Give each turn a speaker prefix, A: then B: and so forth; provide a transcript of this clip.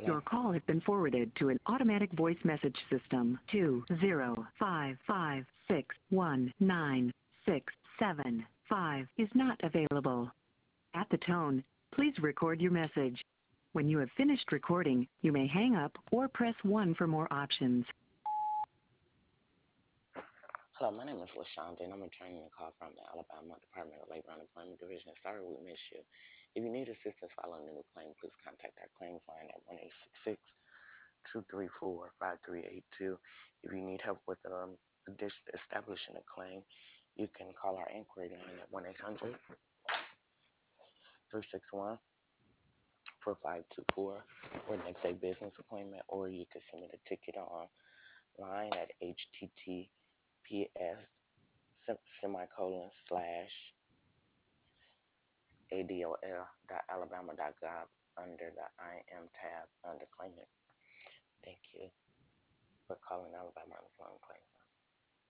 A: Your call has been forwarded to an automatic voice message system. 205561967 is not available. At the tone, please record your message. When you have finished recording, you may hang up or press 1 for more options.
B: Hello, my name is LaShonda, and I'm returning a call from the Alabama Department of Labor and Employment Division. Sorry we missed you. If you need assistance filing a new claim, please contact our claims line at 1-866-234-5382. If you need help with establishing a claim, you can call our inquiry line at 1-800-361-4524 for next day business appointment, or you can submit a ticket online at https://adol.alabama.gov under the I am tab under claimant. Thank you for calling Alabama Unemployment Claims.